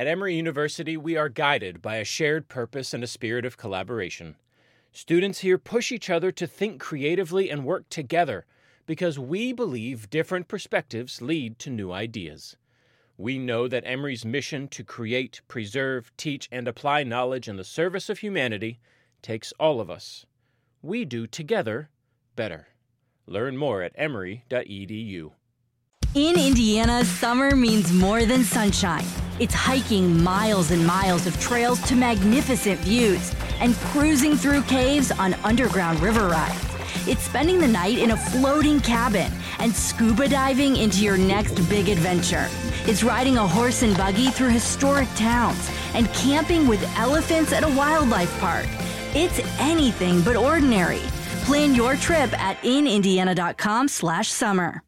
At Emory University, we are guided by a shared purpose and a spirit of collaboration. Students here push each other to think creatively and work together because we believe different perspectives lead to new ideas. We know that Emory's mission to create, preserve, teach, and apply knowledge in the service of humanity takes all of us. We do together better. Learn more at emory.edu. In Indiana, summer means more than sunshine. It's hiking miles and miles of trails to magnificent views and cruising through caves on underground river rides. It's spending the night in a floating cabin and scuba diving into your next big adventure. It's riding a horse and buggy through historic towns and camping with elephants at a wildlife park. It's anything but ordinary. Plan your trip at inindiana.com/summer.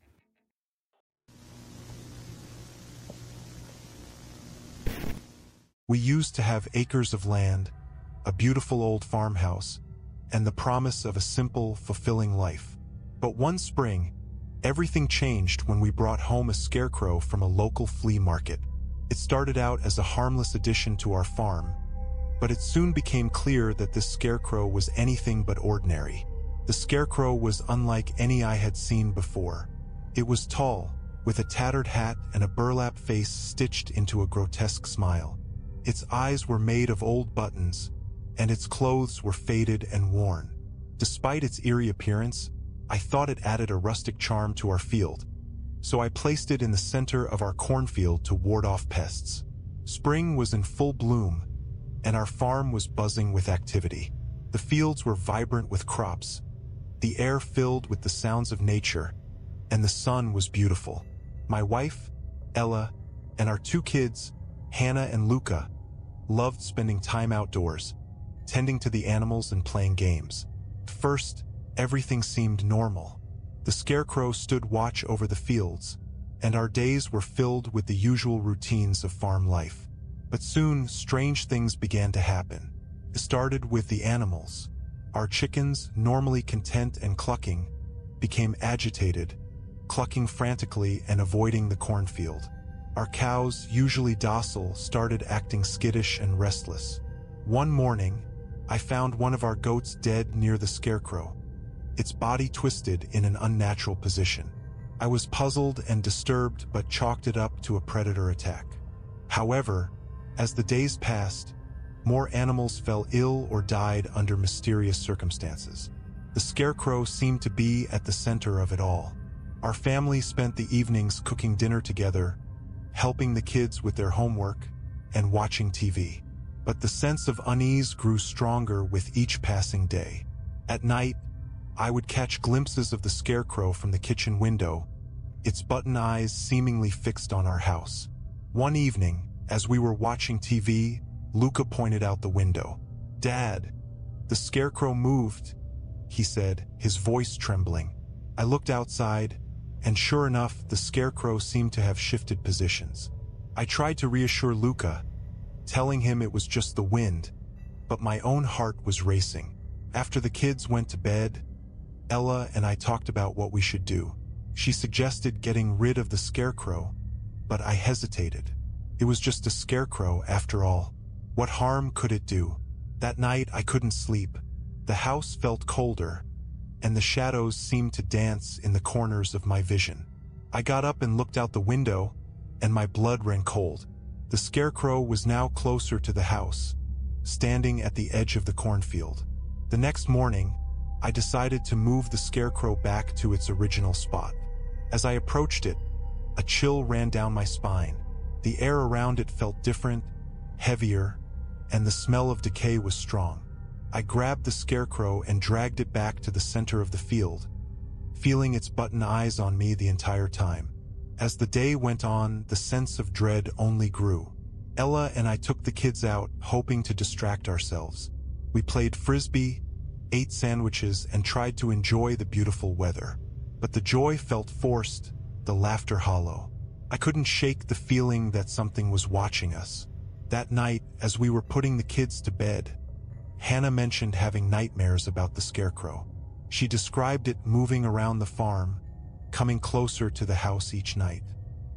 We used to have acres of land, a beautiful old farmhouse, and the promise of a simple, fulfilling life. But one spring, everything changed when we brought home a scarecrow from a local flea market. It started out as a harmless addition to our farm, but it soon became clear that this scarecrow was anything but ordinary. The scarecrow was unlike any I had seen before. It was tall, with a tattered hat and a burlap face stitched into a grotesque smile. Its eyes were made of old buttons, and its clothes were faded and worn. Despite its eerie appearance, I thought it added a rustic charm to our field, so I placed it in the center of our cornfield to ward off pests. Spring was in full bloom, and our farm was buzzing with activity. The fields were vibrant with crops, the air filled with the sounds of nature, and the sun was beautiful. My wife, Ella, and our two kids, Hannah and Luca, loved spending time outdoors, tending to the animals and playing games. At first, everything seemed normal. The scarecrow stood watch over the fields, and our days were filled with the usual routines of farm life. But soon, strange things began to happen. It started with the animals. Our chickens, normally content and clucking, became agitated, clucking frantically and avoiding the cornfield. Our cows, usually docile, started acting skittish and restless. One morning, I found one of our goats dead near the scarecrow, its body twisted in an unnatural position. I was puzzled and disturbed, but chalked it up to a predator attack. However, as the days passed, more animals fell ill or died under mysterious circumstances. The scarecrow seemed to be at the center of it all. Our family spent the evenings cooking dinner together, helping the kids with their homework, and watching TV. But the sense of unease grew stronger with each passing day. At night, I would catch glimpses of the scarecrow from the kitchen window, its button eyes seemingly fixed on our house. One evening, as we were watching TV, Luca pointed out the window. "Dad, the scarecrow moved," he said, his voice trembling. I looked outside, and sure enough, the scarecrow seemed to have shifted positions. I tried to reassure Luca, telling him it was just the wind, but my own heart was racing. After the kids went to bed, Ella and I talked about what we should do. She suggested getting rid of the scarecrow, but I hesitated. It was just a scarecrow after all. What harm could it do? That night I couldn't sleep. The house felt colder, and the shadows seemed to dance in the corners of my vision. I got up and looked out the window, and my blood ran cold. The scarecrow was now closer to the house, standing at the edge of the cornfield. The next morning, I decided to move the scarecrow back to its original spot. As I approached it, a chill ran down my spine. The air around it felt different, heavier, and the smell of decay was strong. I grabbed the scarecrow and dragged it back to the center of the field, feeling its button eyes on me the entire time. As the day went on, the sense of dread only grew. Ella and I took the kids out, hoping to distract ourselves. We played frisbee, ate sandwiches, and tried to enjoy the beautiful weather. But the joy felt forced, the laughter hollow. I couldn't shake the feeling that something was watching us. That night, as we were putting the kids to bed, Hannah mentioned having nightmares about the scarecrow. She described it moving around the farm, coming closer to the house each night.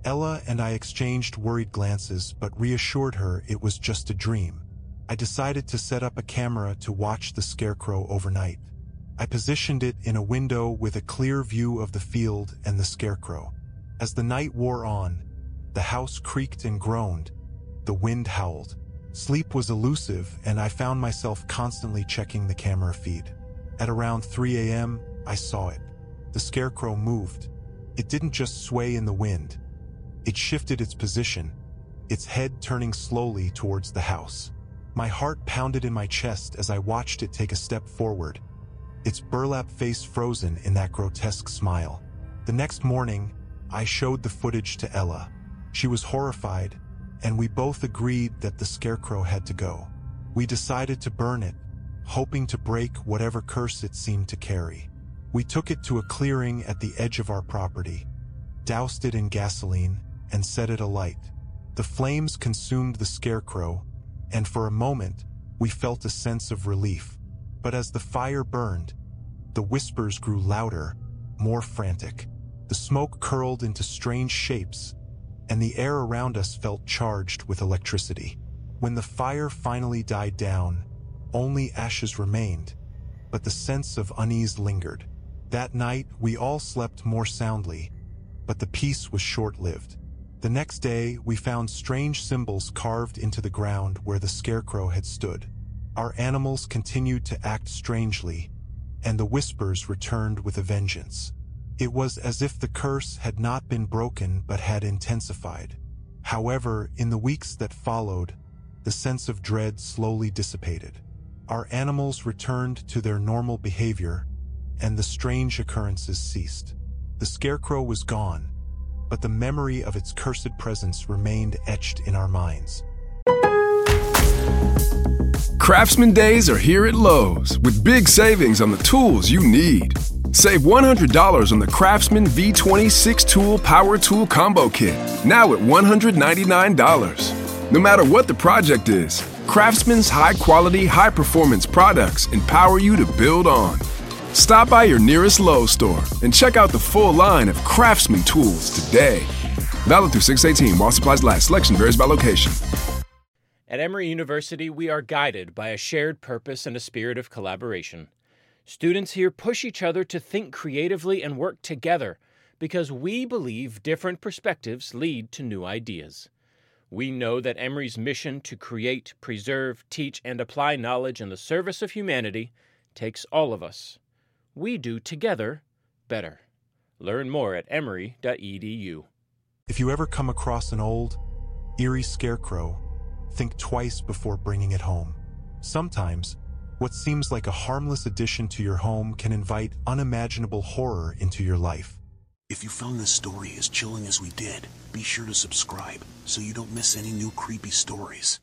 Ella and I exchanged worried glances but reassured her it was just a dream. I decided to set up a camera to watch the scarecrow overnight. I positioned it in a window with a clear view of the field and the scarecrow. As the night wore on, the house creaked and groaned. The wind howled. Sleep was elusive, and I found myself constantly checking the camera feed. At around 3 a.m., I saw it. The scarecrow moved. It didn't just sway in the wind. It shifted its position, its head turning slowly towards the house. My heart pounded in my chest as I watched it take a step forward, its burlap face frozen in that grotesque smile. The next morning, I showed the footage to Ella. She was horrified, and we both agreed that the scarecrow had to go. We decided to burn it, hoping to break whatever curse it seemed to carry. We took it to a clearing at the edge of our property, doused it in gasoline, and set it alight. The flames consumed the scarecrow, and for a moment, we felt a sense of relief. But as the fire burned, the whispers grew louder, more frantic. The smoke curled into strange shapes, and the air around us felt charged with electricity. When the fire finally died down, only ashes remained, but the sense of unease lingered. That night, we all slept more soundly, but the peace was short-lived. The next day, we found strange symbols carved into the ground where the scarecrow had stood. Our animals continued to act strangely, and the whispers returned with a vengeance. It was as if the curse had not been broken but had intensified. However, in the weeks that followed, the sense of dread slowly dissipated. Our animals returned to their normal behavior, and the strange occurrences ceased. The scarecrow was gone, but the memory of its cursed presence remained etched in our minds. Craftsman Days are here at Lowe's with big savings on the tools you need. Save $100 on the Craftsman V20 6-Tool Power Tool Combo Kit, now at $199. No matter what the project is, Craftsman's high-quality, high-performance products empower you to build on. Stop by your nearest Lowe's store and check out the full line of Craftsman tools today. Valid through 6/18 while supplies last. Selection varies by location. At Emory University, we are guided by a shared purpose and a spirit of collaboration. Students here push each other to think creatively and work together because we believe different perspectives lead to new ideas. We know that Emory's mission to create, preserve, teach, and apply knowledge in the service of humanity takes all of us. We do together better. Learn more at emory.edu. If you ever come across an old, eerie scarecrow, think twice before bringing it home. Sometimes, what seems like a harmless addition to your home can invite unimaginable horror into your life. If you found this story as chilling as we did, be sure to subscribe so you don't miss any new creepy stories.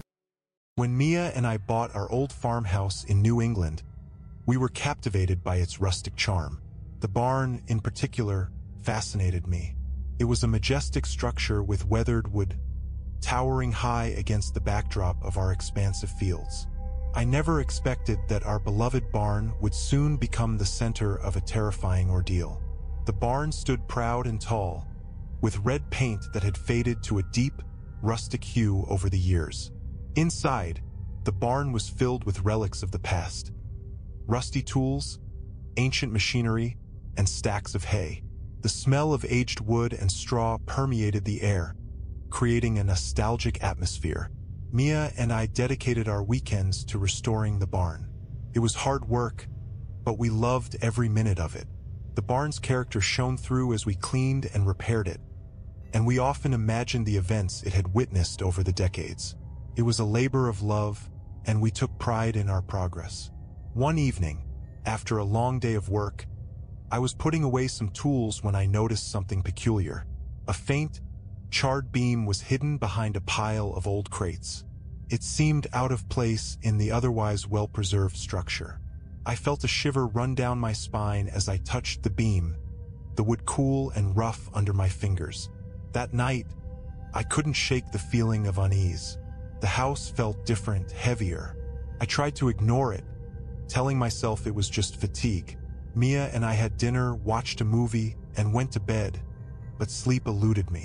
When Mia and I bought our old farmhouse in New England, we were captivated by its rustic charm. The barn, in particular, fascinated me. It was a majestic structure with weathered wood, towering high against the backdrop of our expansive fields. I never expected that our beloved barn would soon become the center of a terrifying ordeal. The barn stood proud and tall, with red paint that had faded to a deep, rustic hue over the years. Inside, the barn was filled with relics of the past. Rusty tools, ancient machinery, and stacks of hay. The smell of aged wood and straw permeated the air, creating a nostalgic atmosphere. Mia and I dedicated our weekends to restoring the barn. It was hard work, but we loved every minute of it. The barn's character shone through as we cleaned and repaired it, and we often imagined the events it had witnessed over the decades. It was a labor of love, and we took pride in our progress. One evening, after a long day of work, I was putting away some tools when I noticed something peculiar. A faint, charred beam was hidden behind a pile of old crates. It seemed out of place in the otherwise well-preserved structure. I felt a shiver run down my spine as I touched the beam, the wood cool and rough under my fingers. That night, I couldn't shake the feeling of unease. The house felt different, heavier. I tried to ignore it, telling myself it was just fatigue. Mia and I had dinner, watched a movie, and went to bed, but sleep eluded me.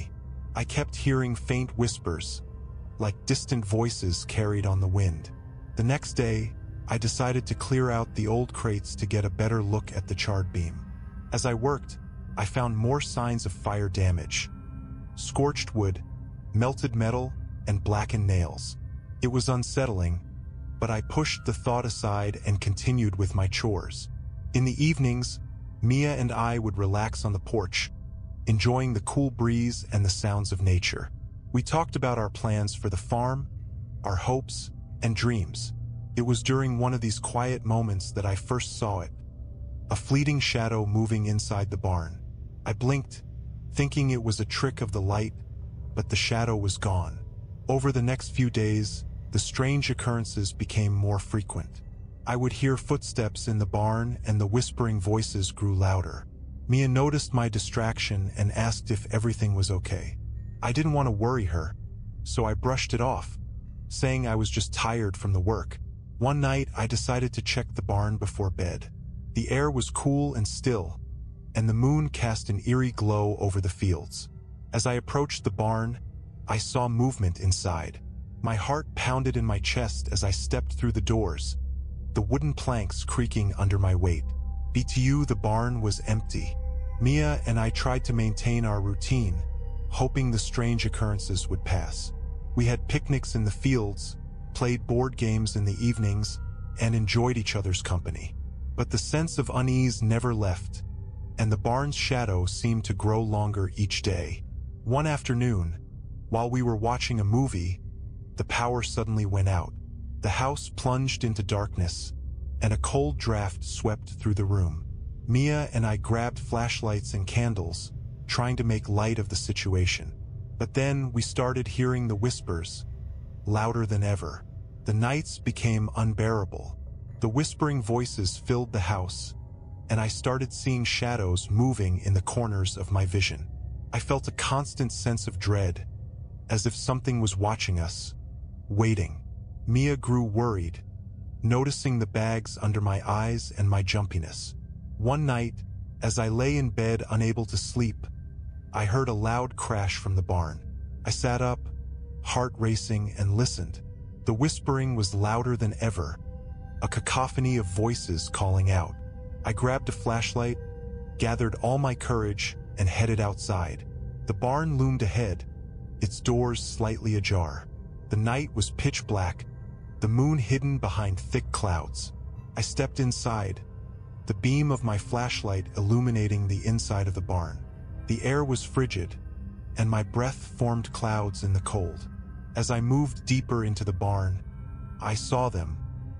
I kept hearing faint whispers, like distant voices carried on the wind. The next day, I decided to clear out the old crates to get a better look at the charred beam. As I worked, I found more signs of fire damage: scorched wood, melted metal, and blackened nails. It was unsettling, but I pushed the thought aside and continued with my chores. In the evenings, Mia and I would relax on the porch, enjoying the cool breeze and the sounds of nature. We talked about our plans for the farm, our hopes, and dreams. It was during one of these quiet moments that I first saw it, a fleeting shadow moving inside the barn. I blinked, thinking it was a trick of the light, but the shadow was gone. Over the next few days, the strange occurrences became more frequent. I would hear footsteps in the barn and the whispering voices grew louder. Mia noticed my distraction and asked if everything was okay. I didn't want to worry her, so I brushed it off, saying I was just tired from the work. One night, I decided to check the barn before bed. The air was cool and still, and the moon cast an eerie glow over the fields. As I approached the barn, I saw movement inside. My heart pounded in my chest as I stepped through the doors, the wooden planks creaking under my weight. BTU, the barn was empty. Mia and I tried to maintain our routine, hoping the strange occurrences would pass. We had picnics in the fields, played board games in the evenings, and enjoyed each other's company. But the sense of unease never left, and the barn's shadow seemed to grow longer each day. One afternoon, while we were watching a movie, the power suddenly went out. The house plunged into darkness, and a cold draft swept through the room. Mia and I grabbed flashlights and candles, trying to make light of the situation. But then we started hearing the whispers, louder than ever. The nights became unbearable. The whispering voices filled the house, and I started seeing shadows moving in the corners of my vision. I felt a constant sense of dread, as if something was watching us, waiting. Mia grew worried, noticing the bags under my eyes and my jumpiness. One night, as I lay in bed unable to sleep, I heard a loud crash from the barn. I sat up, heart racing, and listened. The whispering was louder than ever, a cacophony of voices calling out. I grabbed a flashlight, gathered all my courage, and headed outside. The barn loomed ahead, its doors slightly ajar. The night was pitch black, the moon hidden behind thick clouds. I stepped inside, the beam of my flashlight illuminating the inside of the barn. The air was frigid, and my breath formed clouds in the cold. As I moved deeper into the barn, I saw them,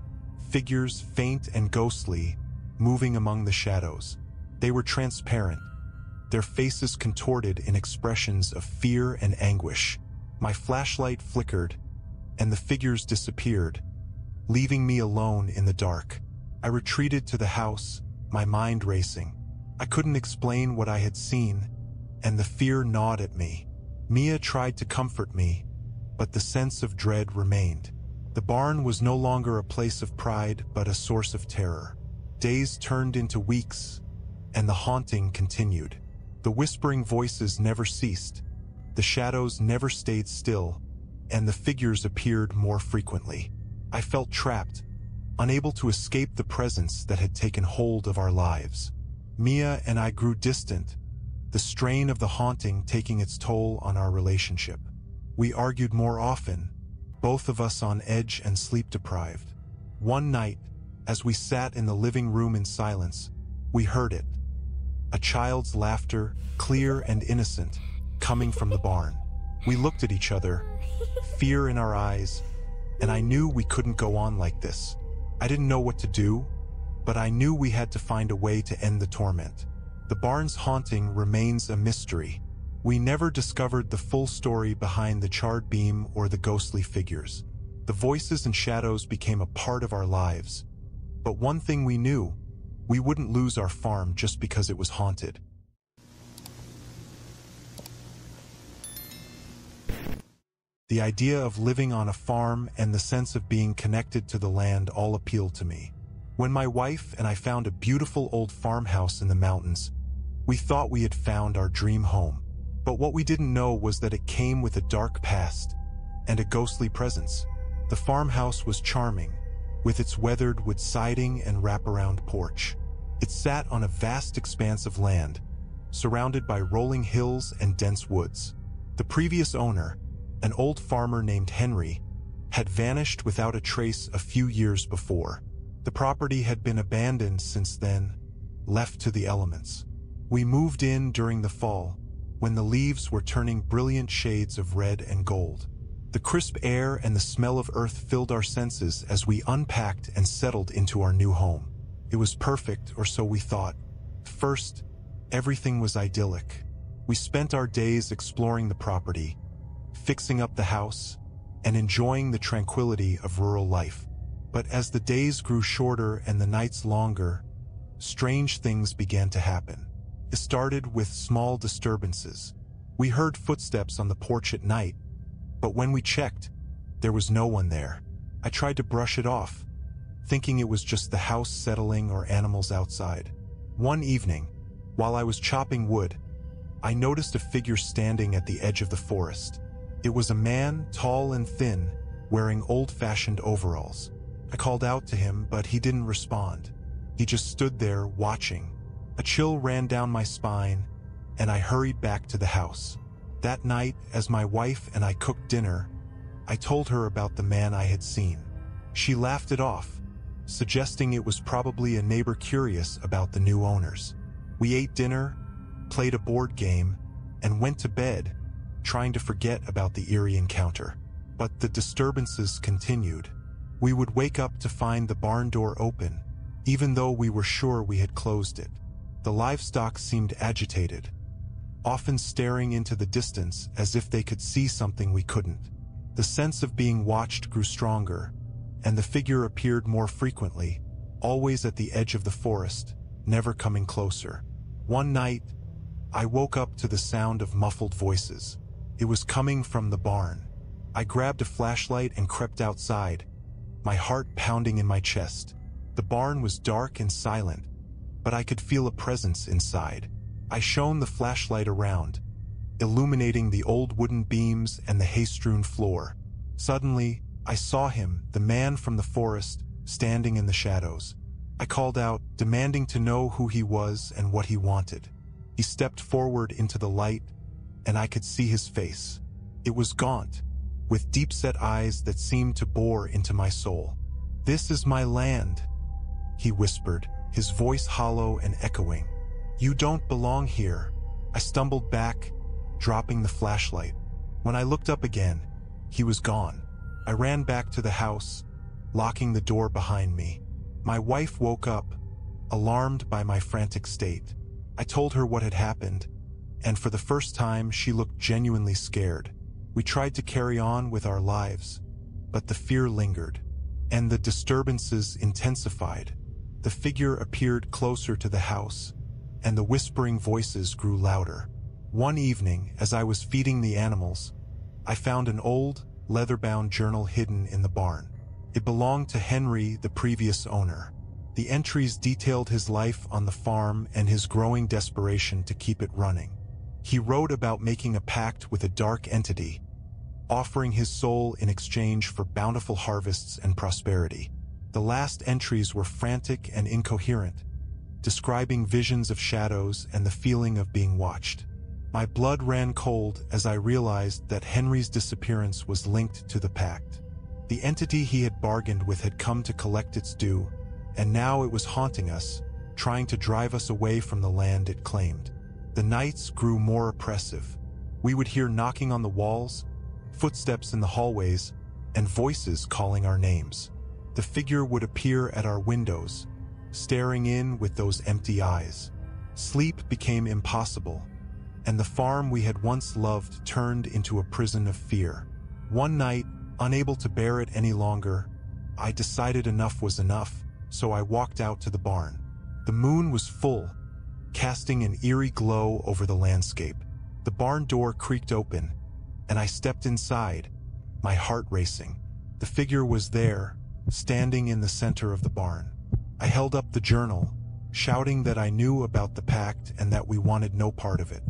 figures faint and ghostly, moving among the shadows. They were transparent, their faces contorted in expressions of fear and anguish. My flashlight flickered, and the figures disappeared, leaving me alone in the dark. I retreated to the house, my mind racing. I couldn't explain what I had seen, and the fear gnawed at me. Mia tried to comfort me, but the sense of dread remained. The barn was no longer a place of pride, but a source of terror. Days turned into weeks, and the haunting continued. The whispering voices never ceased, the shadows never stayed still, and the figures appeared more frequently. I felt trapped, unable to escape the presence that had taken hold of our lives. Mia and I grew distant, the strain of the haunting taking its toll on our relationship. We argued more often, both of us on edge and sleep-deprived. One night, as we sat in the living room in silence, we heard it. A child's laughter, clear and innocent, coming from the barn. We looked at each other, fear in our eyes, and I knew we couldn't go on like this. I didn't know what to do, but I knew we had to find a way to end the torment. The barn's haunting remains a mystery. We never discovered the full story behind the charred beam or the ghostly figures. The voices and shadows became a part of our lives. But one thing we knew, we wouldn't lose our farm just because it was haunted. The idea of living on a farm and the sense of being connected to the land all appealed to me. When my wife and I found a beautiful old farmhouse in the mountains, we thought we had found our dream home. But what we didn't know was that it came with a dark past and a ghostly presence. The farmhouse was charming, with its weathered wood siding and wraparound porch. It sat on a vast expanse of land, surrounded by rolling hills and dense woods. The previous owner, an old farmer named Henry, had vanished without a trace a few years before. The property had been abandoned since then, left to the elements. We moved in during the fall, when the leaves were turning brilliant shades of red and gold. The crisp air and the smell of earth filled our senses as we unpacked and settled into our new home. It was perfect, or so we thought. First, everything was idyllic. We spent our days exploring the property, fixing up the house, and enjoying the tranquility of rural life. But as the days grew shorter and the nights longer, strange things began to happen. It started with small disturbances. We heard footsteps on the porch at night, but when we checked, there was no one there. I tried to brush it off, thinking it was just the house settling or animals outside. One evening, while I was chopping wood, I noticed a figure standing at the edge of the forest. It was a man, tall and thin, wearing old-fashioned overalls. I called out to him, but he didn't respond. He just stood there, watching. A chill ran down my spine, and I hurried back to the house. That night, as my wife and I cooked dinner, I told her about the man I had seen. She laughed it off, suggesting it was probably a neighbor curious about the new owners. We ate dinner, played a board game, and went to bed, trying to forget about the eerie encounter. But the disturbances continued. We would wake up to find the barn door open, even though we were sure we had closed it. The livestock seemed agitated, often staring into the distance as if they could see something we couldn't. The sense of being watched grew stronger, and the figure appeared more frequently, always at the edge of the forest, never coming closer. One night, I woke up to the sound of muffled voices. It was coming from the barn. I grabbed a flashlight and crept outside, my heart pounding in my chest. The barn was dark and silent, but I could feel a presence inside. I shone the flashlight around, illuminating the old wooden beams and the hay-strewn floor. Suddenly, I saw him, the man from the forest, standing in the shadows. I called out, demanding to know who he was and what he wanted. He stepped forward into the light, and I could see his face. It was gaunt, with deep-set eyes that seemed to bore into my soul. "This is my land," he whispered, his voice hollow and echoing. "You don't belong here." I stumbled back, dropping the flashlight. When I looked up again, he was gone. I ran back to the house, locking the door behind me. My wife woke up, alarmed by my frantic state. I told her what had happened, and for the first time she looked genuinely scared. We tried to carry on with our lives, but the fear lingered, and the disturbances intensified. The figure appeared closer to the house, and the whispering voices grew louder. One evening, as I was feeding the animals, I found an old, leather-bound journal hidden in the barn. It belonged to Henry, the previous owner. The entries detailed his life on the farm and his growing desperation to keep it running. He wrote about making a pact with a dark entity, offering his soul in exchange for bountiful harvests and prosperity. The last entries were frantic and incoherent, describing visions of shadows and the feeling of being watched. My blood ran cold as I realized that Henry's disappearance was linked to the pact. The entity he had bargained with had come to collect its due, and now it was haunting us, trying to drive us away from the land it claimed. The nights grew more oppressive. We would hear knocking on the walls, footsteps in the hallways, and voices calling our names. The figure would appear at our windows, staring in with those empty eyes. Sleep became impossible, and the farm we had once loved turned into a prison of fear. One night, unable to bear it any longer, I decided enough was enough, so I walked out to the barn. The moon was full, casting an eerie glow over the landscape. The barn door creaked open, and I stepped inside, my heart racing. The figure was there, standing in the center of the barn. I held up the journal, shouting that I knew about the pact and that we wanted no part of it.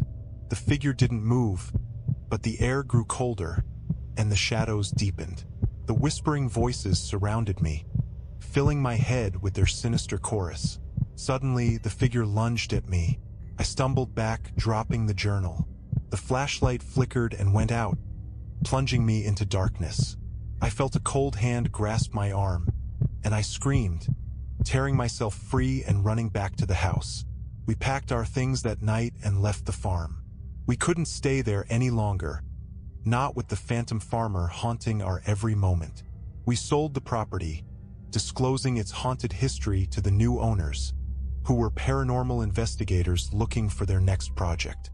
The figure didn't move, but the air grew colder, and the shadows deepened. The whispering voices surrounded me, filling my head with their sinister chorus. Suddenly, the figure lunged at me. I stumbled back, dropping the journal. The flashlight flickered and went out, plunging me into darkness. I felt a cold hand grasp my arm, and I screamed, tearing myself free and running back to the house. We packed our things that night and left the farm. We couldn't stay there any longer, not with the phantom farmer haunting our every moment. We sold the property, disclosing its haunted history to the new owners, who were paranormal investigators looking for their next project.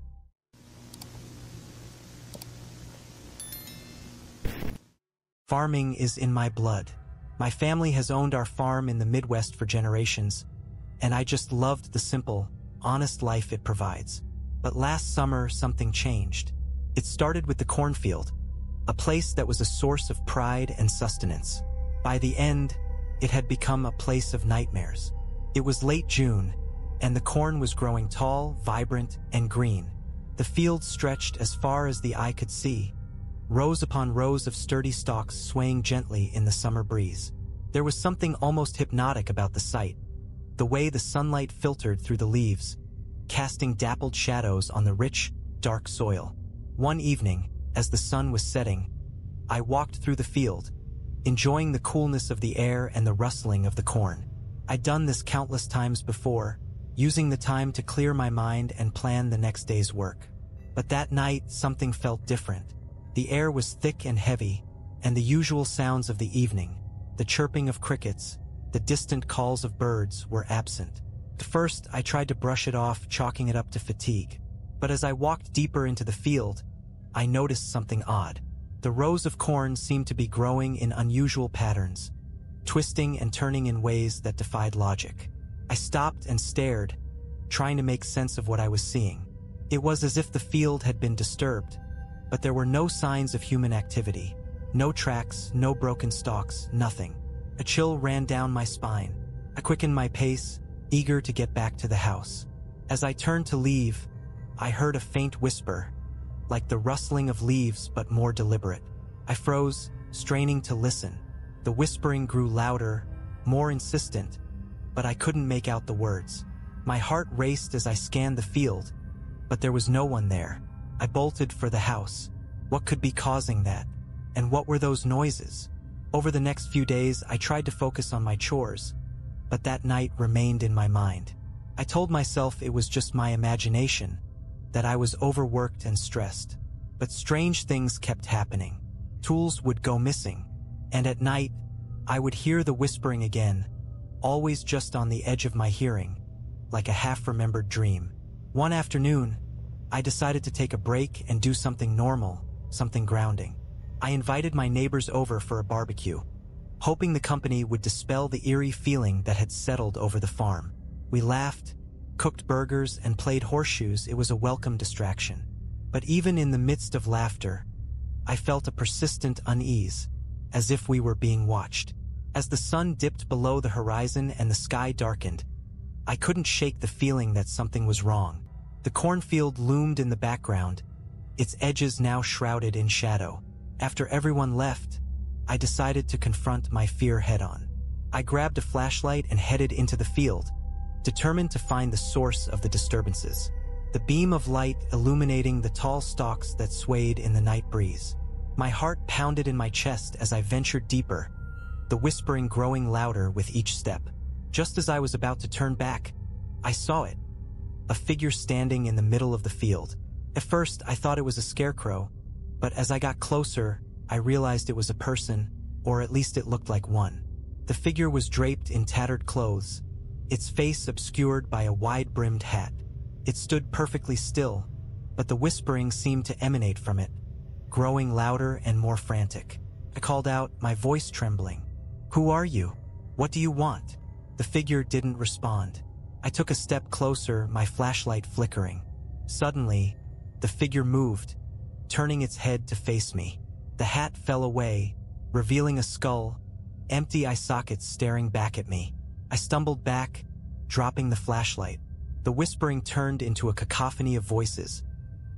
Farming is in my blood. My family has owned our farm in the Midwest for generations, and I just loved the simple, honest life it provides. But last summer, something changed. It started with the cornfield, a place that was a source of pride and sustenance. By the end, it had become a place of nightmares. It was late June, and the corn was growing tall, vibrant, and green. The field stretched as far as the eye could see, rows upon rows of sturdy stalks swaying gently in the summer breeze. There was something almost hypnotic about the sight, the way the sunlight filtered through the leaves, casting dappled shadows on the rich, dark soil. One evening, as the sun was setting, I walked through the field, enjoying the coolness of the air and the rustling of the corn. I'd done this countless times before, using the time to clear my mind and plan the next day's work. But that night, something felt different. The air was thick and heavy, and the usual sounds of the evening, the chirping of crickets, the distant calls of birds, were absent. At first, I tried to brush it off, chalking it up to fatigue. But as I walked deeper into the field, I noticed something odd. The rows of corn seemed to be growing in unusual patterns, twisting and turning in ways that defied logic. I stopped and stared, trying to make sense of what I was seeing. It was as if the field had been disturbed, but there were no signs of human activity. No tracks, no broken stalks, nothing. A chill ran down my spine. I quickened my pace, eager to get back to the house. As I turned to leave, I heard a faint whisper, like the rustling of leaves but more deliberate. I froze, straining to listen. The whispering grew louder, more insistent, but I couldn't make out the words. My heart raced as I scanned the field, but there was no one there. I bolted for the house. What could be causing that? And what were those noises? Over the next few days, I tried to focus on my chores, but that night remained in my mind. I told myself it was just my imagination, that I was overworked and stressed. But strange things kept happening. Tools would go missing, and at night, I would hear the whispering again, always just on the edge of my hearing, like a half-remembered dream. One afternoon, I decided to take a break and do something normal, something grounding. I invited my neighbors over for a barbecue, hoping the company would dispel the eerie feeling that had settled over the farm. We laughed, cooked burgers, and played horseshoes. It was a welcome distraction. But even in the midst of laughter, I felt a persistent unease, as if we were being watched. As the sun dipped below the horizon and the sky darkened, I couldn't shake the feeling that something was wrong. The cornfield loomed in the background, its edges now shrouded in shadow. After everyone left, I decided to confront my fear head-on. I grabbed a flashlight and headed into the field, determined to find the source of the disturbances. The beam of light illuminating the tall stalks that swayed in the night breeze. My heart pounded in my chest as I ventured deeper, the whispering growing louder with each step. Just as I was about to turn back, I saw it. A figure standing in the middle of the field. At first, I thought it was a scarecrow, but as I got closer, I realized it was a person, or at least it looked like one. The figure was draped in tattered clothes, its face obscured by a wide-brimmed hat. It stood perfectly still, but the whispering seemed to emanate from it, growing louder and more frantic. I called out, my voice trembling. "Who are you? What do you want?" The figure didn't respond. I took a step closer, my flashlight flickering. Suddenly, the figure moved, turning its head to face me. The hat fell away, revealing a skull, empty eye sockets staring back at me. I stumbled back, dropping the flashlight. The whispering turned into a cacophony of voices,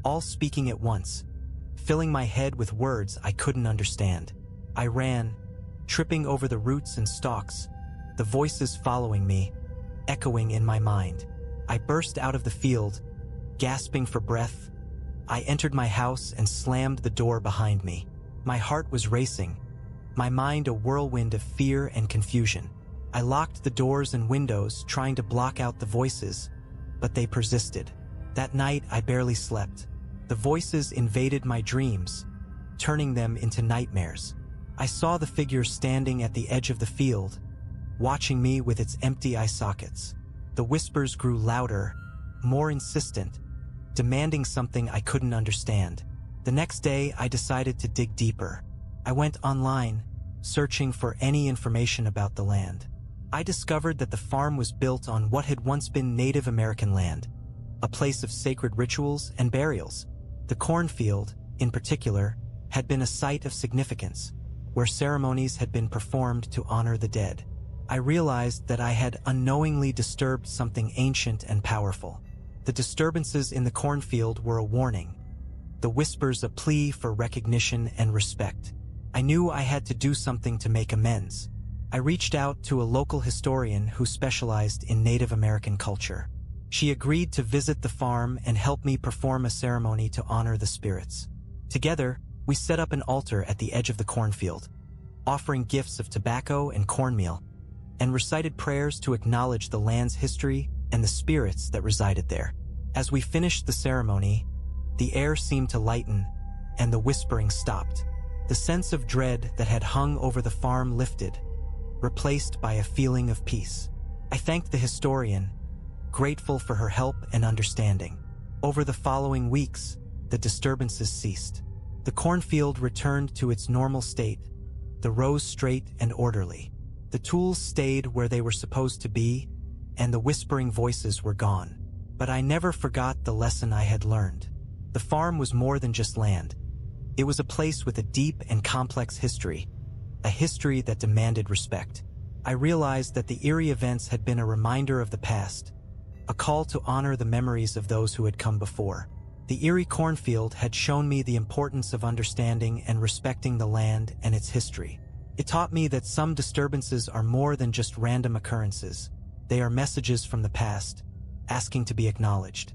all speaking at once, filling my head with words I couldn't understand. I ran, tripping over the roots and stalks, the voices following me, echoing in my mind. I burst out of the field, gasping for breath. I entered my house and slammed the door behind me. My heart was racing, my mind a whirlwind of fear and confusion. I locked the doors and windows, trying to block out the voices, but they persisted. That night, I barely slept. The voices invaded my dreams, turning them into nightmares. I saw the figure standing at the edge of the field, watching me with its empty eye sockets. The whispers grew louder, more insistent, demanding something I couldn't understand. The next day, I decided to dig deeper. I went online, searching for any information about the land. I discovered that the farm was built on what had once been Native American land, a place of sacred rituals and burials. The cornfield, in particular, had been a site of significance, where ceremonies had been performed to honor the dead. I realized that I had unknowingly disturbed something ancient and powerful. The disturbances in the cornfield were a warning, the whispers a plea for recognition and respect. I knew I had to do something to make amends. I reached out to a local historian who specialized in Native American culture. She agreed to visit the farm and help me perform a ceremony to honor the spirits. Together, we set up an altar at the edge of the cornfield, offering gifts of tobacco and cornmeal, and recited prayers to acknowledge the land's history and the spirits that resided there. As we finished the ceremony, the air seemed to lighten, and the whispering stopped. The sense of dread that had hung over the farm lifted, replaced by a feeling of peace. I thanked the historian, grateful for her help and understanding. Over the following weeks, the disturbances ceased. The cornfield returned to its normal state, the rows straight and orderly. The tools stayed where they were supposed to be, and the whispering voices were gone. But I never forgot the lesson I had learned. The farm was more than just land. It was a place with a deep and complex history, a history that demanded respect. I realized that the eerie events had been a reminder of the past, a call to honor the memories of those who had come before. The eerie cornfield had shown me the importance of understanding and respecting the land and its history. It taught me that some disturbances are more than just random occurrences. They are messages from the past, asking to be acknowledged.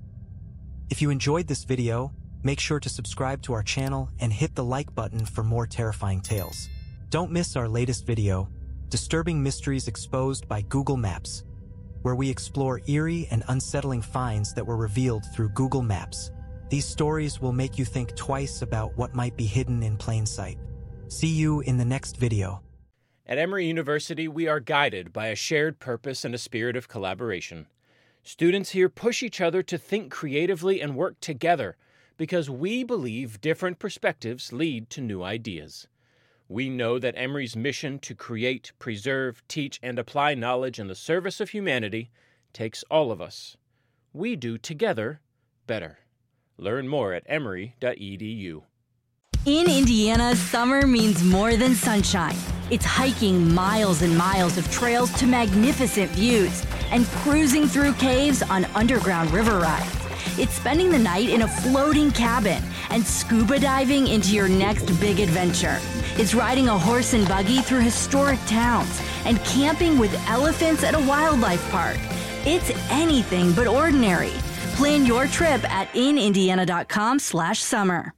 If you enjoyed this video, make sure to subscribe to our channel and hit the like button for more terrifying tales. Don't miss our latest video, Disturbing Mysteries Exposed by Google Maps, where we explore eerie and unsettling finds that were revealed through Google Maps. These stories will make you think twice about what might be hidden in plain sight. See you in the next video. At Emory University, we are guided by a shared purpose and a spirit of collaboration. Students here push each other to think creatively and work together because we believe different perspectives lead to new ideas. We know that Emory's mission to create, preserve, teach, and apply knowledge in the service of humanity takes all of us. We do together better. Learn more at emory.edu. In Indiana, summer means more than sunshine. It's hiking miles and miles of trails to magnificent views and cruising through caves on underground river rides. It's spending the night in a floating cabin and scuba diving into your next big adventure. It's riding a horse and buggy through historic towns and camping with elephants at a wildlife park. It's anything but ordinary. Plan your trip at inindiana.com/summer.